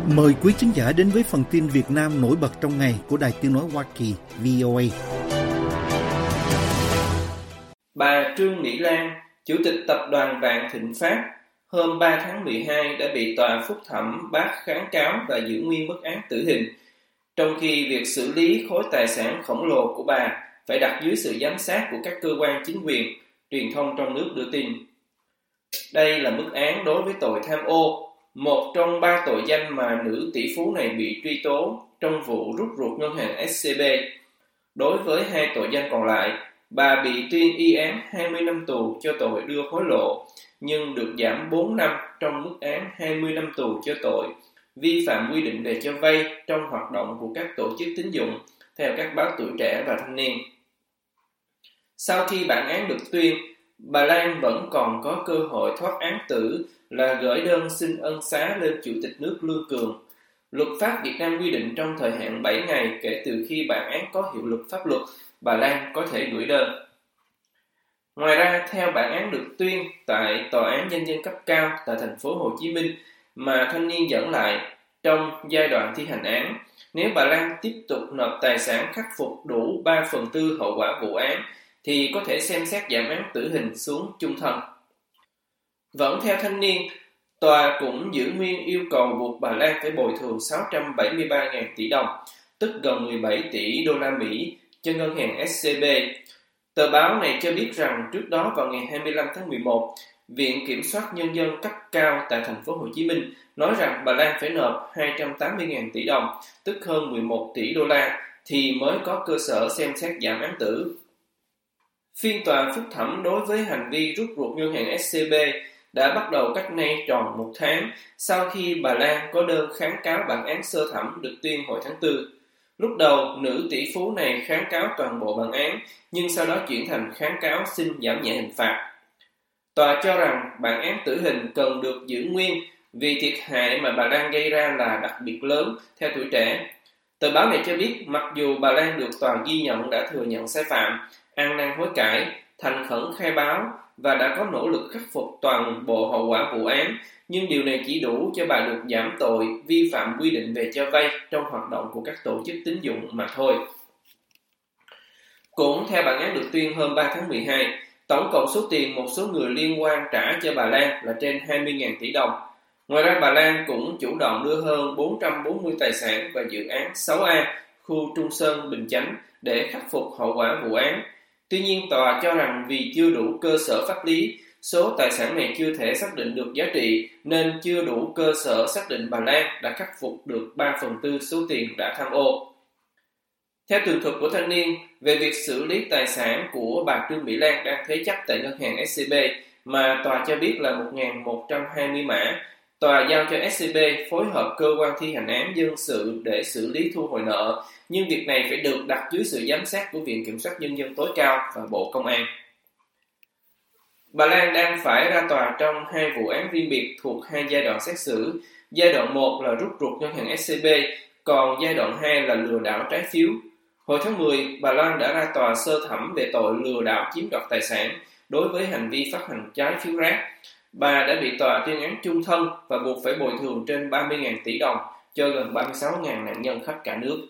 Mời quý khán giả đến với phần tin Việt Nam nổi bật trong ngày của Đài Tiếng nói Hoa Kỳ VOA. Bà Trương Mỹ Lan, Chủ tịch Tập đoàn Vạn Thịnh Phát, hôm 3 tháng 12 đã bị tòa phúc thẩm bác kháng cáo và giữ nguyên mức án tử hình, trong khi việc xử lý khối tài sản khổng lồ của bà phải đặt dưới sự giám sát của các cơ quan chính quyền, truyền thông trong nước đưa tin. Đây là mức án đối với tội tham ô, một trong 3 tội danh mà nữ tỷ phú này bị truy tố trong vụ rút ruột ngân hàng SCB. Đối với 2 tội danh còn lại, bà bị tuyên y án 20 năm tù cho tội đưa hối lộ, nhưng được giảm 4 năm trong mức án 20 năm tù cho tội vi phạm quy định về cho vay trong hoạt động của các tổ chức tín dụng, theo các báo Tuổi Trẻ và Thanh Niên. Sau khi bản án được tuyên, bà Lan vẫn còn có cơ hội thoát án tử là gửi đơn xin ân xá lên Chủ tịch nước Lương Cường. Luật pháp Việt Nam quy định trong thời hạn 7 ngày kể từ khi bản án có hiệu lực pháp luật, bà Lan có thể gửi đơn. Ngoài ra, theo bản án được tuyên tại Tòa án Nhân dân cấp cao tại thành phố Hồ Chí Minh mà Thanh Niên dẫn lại trong giai đoạn thi hành án, nếu bà Lan tiếp tục nộp tài sản khắc phục đủ 3/4 hậu quả vụ án, thì có thể xem xét giảm án tử hình xuống chung thân. Vẫn theo Thanh Niên, tòa cũng giữ nguyên yêu cầu buộc bà Lan phải bồi thường 673.000 tỷ đồng, tức gần 17 tỷ đô la Mỹ cho ngân hàng SCB. Tờ báo này cho biết rằng trước đó vào ngày 25 tháng 11, Viện Kiểm soát Nhân dân cấp cao tại thành phố Hồ Chí Minh nói rằng bà Lan phải nộp 280.000 tỷ đồng, tức hơn 11 tỷ đô la, thì mới có cơ sở xem xét giảm án tử. Phiên tòa phúc thẩm đối với hành vi rút ruột ngân hàng SCB đã bắt đầu cách nay tròn 1 tháng sau khi bà Lan có đơn kháng cáo bản án sơ thẩm được tuyên hồi tháng 4. Lúc đầu, nữ tỷ phú này kháng cáo toàn bộ bản án, nhưng sau đó chuyển thành kháng cáo xin giảm nhẹ hình phạt. Tòa cho rằng bản án tử hình cần được giữ nguyên vì thiệt hại mà bà Lan gây ra là đặc biệt lớn, theo Tuổi Trẻ. Tờ báo này cho biết mặc dù bà Lan được tòa ghi nhận đã thừa nhận sai phạm, ăn năn hối cải, thành khẩn khai báo và đã có nỗ lực khắc phục toàn bộ hậu quả vụ án, nhưng điều này chỉ đủ cho bà được giảm tội vi phạm quy định về cho vay trong hoạt động của các tổ chức tín dụng mà thôi. Cũng theo bản án được tuyên hôm 3 tháng 12, tổng cộng số tiền một số người liên quan trả cho bà Lan là trên 20.000 tỷ đồng. Ngoài ra, bà Lan cũng chủ động đưa hơn 440 tài sản và dự án 6A, khu Trung Sơn, Bình Chánh để khắc phục hậu quả vụ án. Tuy nhiên, tòa cho rằng vì chưa đủ cơ sở pháp lý, số tài sản này chưa thể xác định được giá trị nên chưa đủ cơ sở xác định bà Lan đã khắc phục được 3/4 số tiền đã tham ô. Theo tường thuật của Thanh Niên về việc xử lý tài sản của bà Trương Mỹ Lan đang thế chấp tại ngân hàng SCB mà tòa cho biết là 1.120 mã, tòa giao cho SCB phối hợp cơ quan thi hành án dân sự để xử lý thu hồi nợ, nhưng việc này phải được đặt dưới sự giám sát của Viện Kiểm soát Nhân dân tối cao và Bộ Công an. Bà Lan đang phải ra tòa trong 2 vụ án riêng biệt thuộc 2 giai đoạn xét xử. Giai đoạn 1 là rút ruột ngân hàng SCB, còn giai đoạn 2 là lừa đảo trái phiếu. Hồi tháng 10, bà Lan đã ra tòa sơ thẩm về tội lừa đảo chiếm đoạt tài sản đối với hành vi phát hành trái phiếu rác. Bà đã bị tòa tuyên án chung thân và buộc phải bồi thường trên 30.000 tỷ đồng cho gần 36.000 nạn nhân khắp cả nước.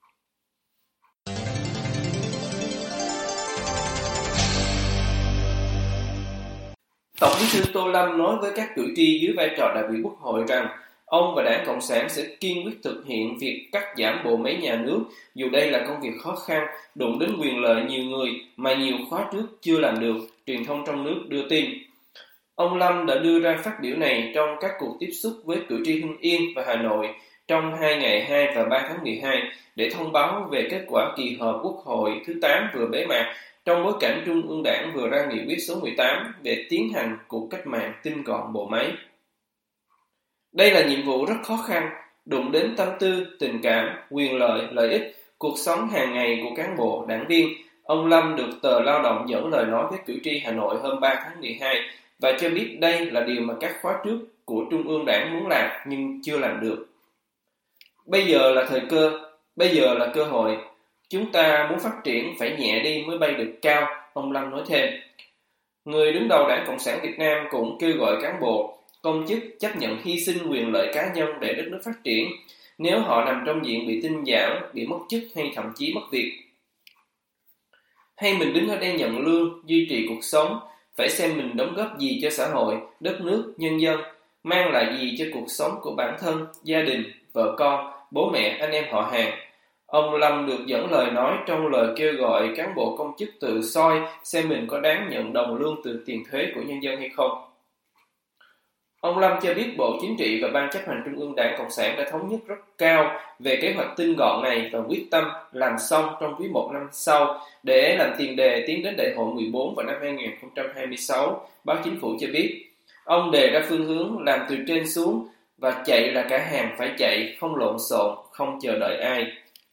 Tổng Bí thư Tô Lâm nói với các cử tri dưới vai trò đại biểu Quốc hội rằng ông và Đảng Cộng sản sẽ kiên quyết thực hiện việc cắt giảm bộ máy nhà nước, dù đây là công việc khó khăn, đụng đến quyền lợi nhiều người mà nhiều khóa trước chưa làm được, truyền thông trong nước đưa tin. Ông Lâm đã đưa ra phát biểu này trong các cuộc tiếp xúc với cử tri Hưng Yên và Hà Nội trong 2 ngày 2 và 3 tháng 12 để thông báo về kết quả kỳ họp Quốc hội thứ 8 vừa bế mạc trong bối cảnh Trung ương Đảng vừa ra nghị quyết số 18 về tiến hành cuộc cách mạng tinh gọn bộ máy. Đây là nhiệm vụ rất khó khăn, đụng đến tâm tư, tình cảm, quyền lợi, lợi ích, cuộc sống hàng ngày của cán bộ, đảng viên. Ông Lâm được tờ Lao động dẫn lời nói với cử tri Hà Nội hôm 3 tháng 12 và cho biết đây là điều mà các khóa trước của Trung ương Đảng muốn làm nhưng chưa làm được. Bây giờ là thời cơ, bây giờ là cơ hội. Chúng ta muốn phát triển phải nhẹ đi mới bay được cao, ông Lâm nói thêm. Người đứng đầu Đảng Cộng sản Việt Nam cũng kêu gọi cán bộ Công chức chấp nhận hy sinh quyền lợi cá nhân để đất nước phát triển nếu họ nằm trong diện bị tinh giảm, bị mất chức hay thậm chí mất việc. Hay mình đứng ở đây nhận lương, duy trì cuộc sống, phải xem mình đóng góp gì cho xã hội, đất nước, nhân dân, mang lại gì cho cuộc sống của bản thân, gia đình, vợ con, bố mẹ, anh em họ hàng. Ông Lâm được dẫn lời nói trong lời kêu gọi cán bộ công chức tự soi xem mình có đáng nhận đồng lương từ tiền thuế của nhân dân hay không. Ông Lâm cho biết Bộ Chính trị và Ban chấp hành Trung ương Đảng Cộng sản đã thống nhất rất cao về kế hoạch tinh gọn này và quyết tâm làm xong trong quý 1 năm sau để làm tiền đề tiến đến Đại hội 14 vào năm 2026, báo Chính phủ cho biết. Ông đề ra phương hướng làm từ trên xuống và chạy là cả hàng phải chạy, không lộn xộn, không chờ đợi ai.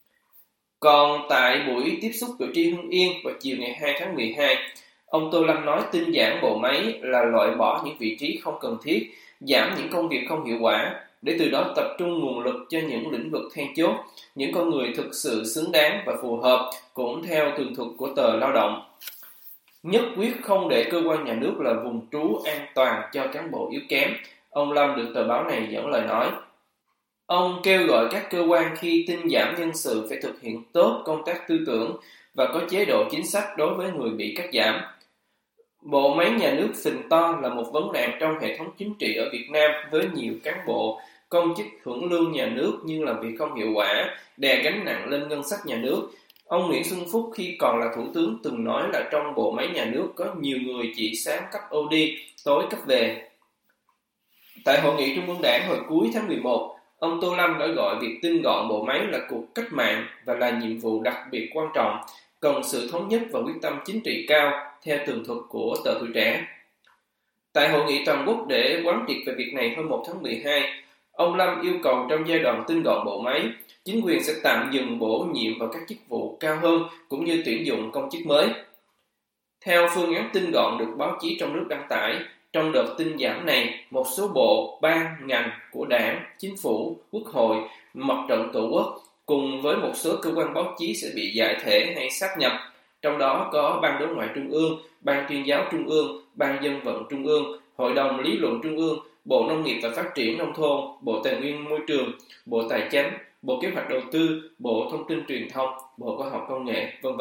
Còn tại buổi tiếp xúc cử tri Hưng Yên vào chiều ngày 2 tháng 12, ông Tô Lâm nói tinh giản bộ máy là loại bỏ những vị trí không cần thiết, giảm những công việc không hiệu quả, để từ đó tập trung nguồn lực cho những lĩnh vực then chốt, những con người thực sự xứng đáng và phù hợp, cũng theo tường thuật của tờ Lao động. Nhất quyết không để cơ quan nhà nước là vùng trú an toàn cho cán bộ yếu kém, ông Lâm được tờ báo này dẫn lời nói. Ông kêu gọi các cơ quan khi tinh giảm nhân sự phải thực hiện tốt công tác tư tưởng và có chế độ chính sách đối với người bị cắt giảm. Bộ máy nhà nước phình to là một vấn nạn trong hệ thống chính trị ở Việt Nam với nhiều cán bộ, công chức hưởng lương nhà nước nhưng làm việc không hiệu quả, đè gánh nặng lên ngân sách nhà nước. Ông Nguyễn Xuân Phúc khi còn là thủ tướng từng nói là trong bộ máy nhà nước có nhiều người chỉ sáng cấp ô đi, tối cấp về. Tại hội nghị Trung ương Đảng hồi cuối tháng 11, ông Tô Lâm đã gọi việc tinh gọn bộ máy là cuộc cách mạng và là nhiệm vụ đặc biệt quan trọng, cần sự thống nhất và quyết tâm chính trị cao, theo tường thuật của tờ Tuổi Trẻ. Tại hội nghị toàn quốc để quán triệt về việc này hôm 1 tháng 12, ông Lâm yêu cầu trong giai đoạn tinh gọn bộ máy, chính quyền sẽ tạm dừng bổ nhiệm vào các chức vụ cao hơn cũng như tuyển dụng công chức mới. Theo phương án tinh gọn được báo chí trong nước đăng tải, trong đợt tinh giảm này, một số bộ, ban, ngành của Đảng, Chính phủ, Quốc hội, Mặt trận Tổ quốc cùng với một số cơ quan báo chí sẽ bị giải thể hay sáp nhập, trong đó có Ban Đối ngoại Trung ương, Ban Tuyên giáo Trung ương, Ban Dân vận Trung ương, Hội đồng Lý luận Trung ương, Bộ Nông nghiệp và Phát triển Nông thôn, Bộ Tài nguyên Môi trường, Bộ Tài chánh, Bộ Kế hoạch Đầu tư, Bộ Thông tin Truyền thông, Bộ Khoa học Công nghệ, v.v.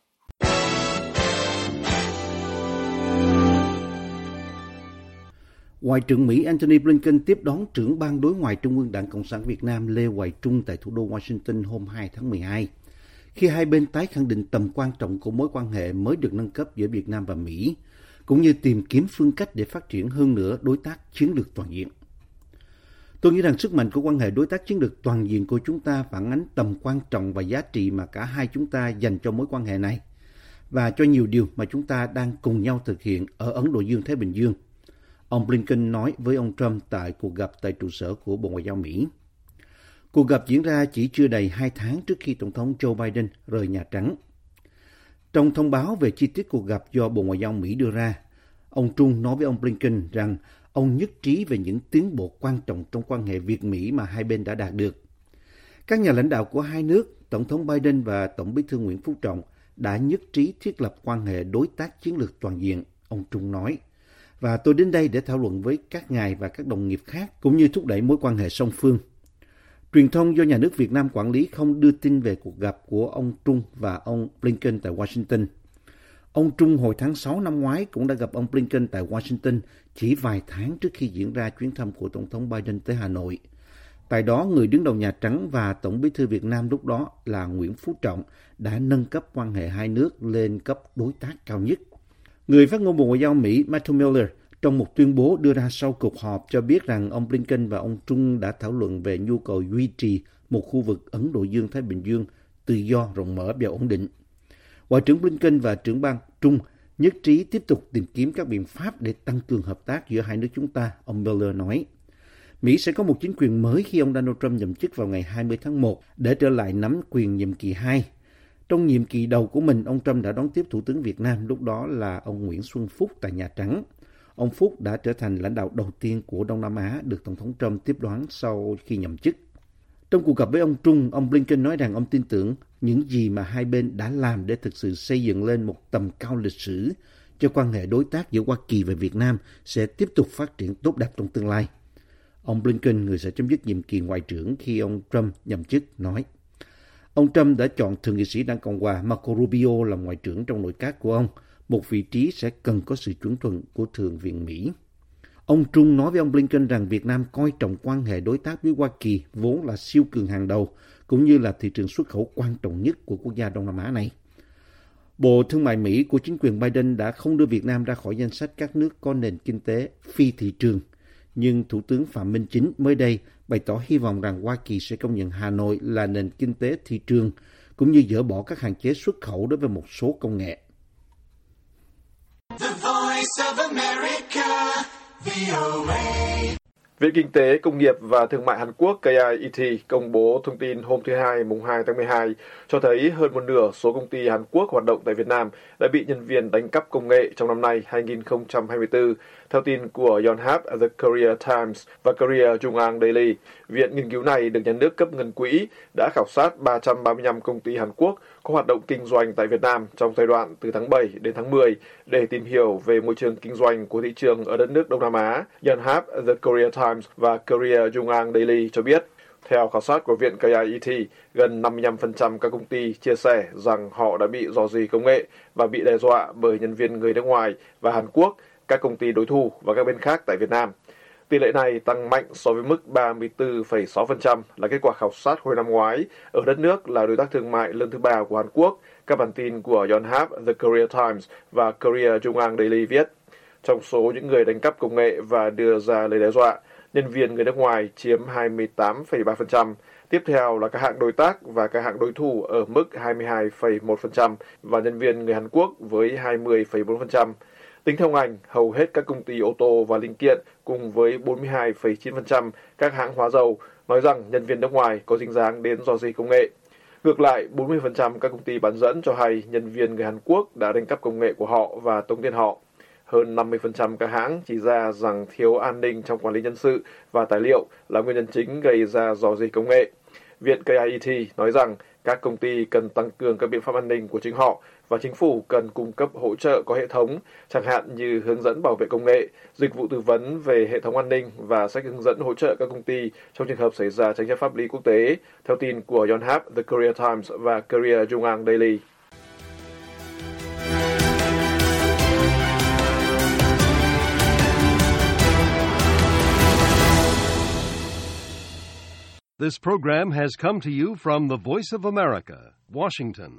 Ngoại trưởng Mỹ Antony Blinken tiếp đón trưởng Ban Đối ngoại Trung ương Đảng Cộng sản Việt Nam Lê Hoài Trung tại thủ đô Washington hôm 2 tháng 12, khi hai bên tái khẳng định tầm quan trọng của mối quan hệ mới được nâng cấp giữa Việt Nam và Mỹ, cũng như tìm kiếm phương cách để phát triển hơn nữa đối tác chiến lược toàn diện. Tôi nghĩ rằng sức mạnh của quan hệ đối tác chiến lược toàn diện của chúng ta phản ánh tầm quan trọng và giá trị mà cả hai chúng ta dành cho mối quan hệ này, và cho nhiều điều mà chúng ta đang cùng nhau thực hiện ở Ấn Độ Dương-Thái Bình Dương. Ông Blinken nói với ông Trump tại cuộc gặp tại trụ sở của Bộ Ngoại giao Mỹ. Cuộc gặp diễn ra chỉ chưa đầy 2 tháng trước khi Tổng thống Joe Biden rời Nhà Trắng. Trong thông báo về chi tiết cuộc gặp do Bộ Ngoại giao Mỹ đưa ra, ông Trung nói với ông Blinken rằng ông nhất trí về những tiến bộ quan trọng trong quan hệ Việt-Mỹ mà hai bên đã đạt được. Các nhà lãnh đạo của hai nước, Tổng thống Biden và Tổng bí thư Nguyễn Phú Trọng, đã nhất trí thiết lập quan hệ đối tác chiến lược toàn diện, ông Trung nói. Và tôi đến đây để thảo luận với các ngài và các đồng nghiệp khác, cũng như thúc đẩy mối quan hệ song phương. Truyền thông do nhà nước Việt Nam quản lý không đưa tin về cuộc gặp của ông Trung và ông Blinken tại Washington. Ông Trung hồi tháng 6 năm ngoái cũng đã gặp ông Blinken tại Washington chỉ vài tháng trước khi diễn ra chuyến thăm của Tổng thống Biden tới Hà Nội. Tại đó, người đứng đầu Nhà Trắng và Tổng bí thư Việt Nam lúc đó là Nguyễn Phú Trọng đã nâng cấp quan hệ hai nước lên cấp đối tác cao nhất. Người phát ngôn Bộ Ngoại giao Mỹ Matthew Miller trong một tuyên bố đưa ra sau cuộc họp cho biết rằng ông Blinken và ông Trung đã thảo luận về nhu cầu duy trì một khu vực Ấn Độ Dương-Thái Bình Dương tự do, rộng mở và ổn định. Ngoại trưởng Blinken và trưởng ban Trung nhất trí tiếp tục tìm kiếm các biện pháp để tăng cường hợp tác giữa hai nước chúng ta, ông Miller nói. Mỹ sẽ có một chính quyền mới khi ông Donald Trump nhậm chức vào ngày 20 tháng 1 để trở lại nắm quyền nhiệm kỳ 2. Trong nhiệm kỳ đầu của mình, ông Trump đã đón tiếp Thủ tướng Việt Nam, lúc đó là ông Nguyễn Xuân Phúc tại Nhà Trắng. Ông Phúc đã trở thành lãnh đạo đầu tiên của Đông Nam Á được Tổng thống Trump tiếp đón sau khi nhậm chức. Trong cuộc gặp với ông Trung, ông Blinken nói rằng ông tin tưởng những gì mà hai bên đã làm để thực sự xây dựng lên một tầm cao lịch sử cho quan hệ đối tác giữa Hoa Kỳ và Việt Nam sẽ tiếp tục phát triển tốt đẹp trong tương lai. Ông Blinken, người sẽ chấm dứt nhiệm kỳ ngoại trưởng khi ông Trump nhậm chức, nói. Ông Trump đã chọn Thượng nghị sĩ Đảng Cộng hòa Marco Rubio làm ngoại trưởng trong nội các của ông, một vị trí sẽ cần có sự chuẩn thuận của Thượng viện Mỹ. Ông Trung nói với ông Blinken rằng Việt Nam coi trọng quan hệ đối tác với Hoa Kỳ vốn là siêu cường hàng đầu, cũng như là thị trường xuất khẩu quan trọng nhất của quốc gia Đông Nam Á này. Bộ Thương mại Mỹ của chính quyền Biden đã không đưa Việt Nam ra khỏi danh sách các nước có nền kinh tế phi thị trường. Nhưng Thủ tướng Phạm Minh Chính mới đây bày tỏ hy vọng rằng Hoa Kỳ sẽ công nhận Hà Nội là nền kinh tế thị trường, cũng như dỡ bỏ các hạn chế xuất khẩu đối với một số công nghệ. The Voice of America, VOA. Viện Kinh tế, Công nghiệp và Thương mại Hàn Quốc KIET công bố thông tin hôm thứ Hai, mùng 2 tháng 12, cho thấy hơn một nửa số công ty Hàn Quốc hoạt động tại Việt Nam đã bị nhân viên đánh cắp công nghệ trong năm nay 2024, theo tin của Yonhap, The Korea Times và Korea Jungang Daily. Viện nghiên cứu này được nhà nước cấp ngân quỹ đã khảo sát 335 công ty Hàn Quốc có hoạt động kinh doanh tại Việt Nam trong giai đoạn từ tháng 7 đến tháng 10 để tìm hiểu về môi trường kinh doanh của thị trường ở đất nước Đông Nam Á. Yonhap, The Korea Times và Korea Jungang Daily cho biết. Theo khảo sát của Viện KIET, gần 55% các công ty chia sẻ rằng họ đã bị rò rỉ công nghệ và bị đe dọa bởi nhân viên người nước ngoài và Hàn Quốc, các công ty đối thủ và các bên khác tại Việt Nam. Tỷ lệ này tăng mạnh so với mức 34,6% là kết quả khảo sát hồi năm ngoái ở đất nước là đối tác thương mại lớn thứ ba của Hàn Quốc, các bản tin của Yonhap, The Korea Times và Korea Jungang Daily viết. Trong số những người đánh cắp công nghệ và đưa ra lời đe dọa, nhân viên người nước ngoài chiếm 28,3%, tiếp theo là các hãng đối tác và các hãng đối thủ ở mức 22,1% và nhân viên người Hàn Quốc với 20,4%. Tính theo ngành, hầu hết các công ty ô tô và linh kiện cùng với 42,9% các hãng hóa dầu nói rằng nhân viên nước ngoài có dính dáng đến rò rỉ công nghệ. Ngược lại, 40% các công ty bán dẫn cho hay nhân viên người Hàn Quốc đã đánh cắp công nghệ của họ và tống tiền họ. Hơn 50% các hãng chỉ ra rằng thiếu an ninh trong quản lý nhân sự và tài liệu là nguyên nhân chính gây ra rò rỉ công nghệ. Viện KIET nói rằng các công ty cần tăng cường các biện pháp an ninh của chính họ và chính phủ cần cung cấp hỗ trợ có hệ thống, chẳng hạn như hướng dẫn bảo vệ công nghệ, dịch vụ tư vấn về hệ thống an ninh và sách hướng dẫn hỗ trợ các công ty trong trường hợp xảy ra tranh chấp pháp lý quốc tế, theo tin của Yonhap, The Korea Times và Korea Jungang Daily. This program has come to you from the Voice of America, Washington.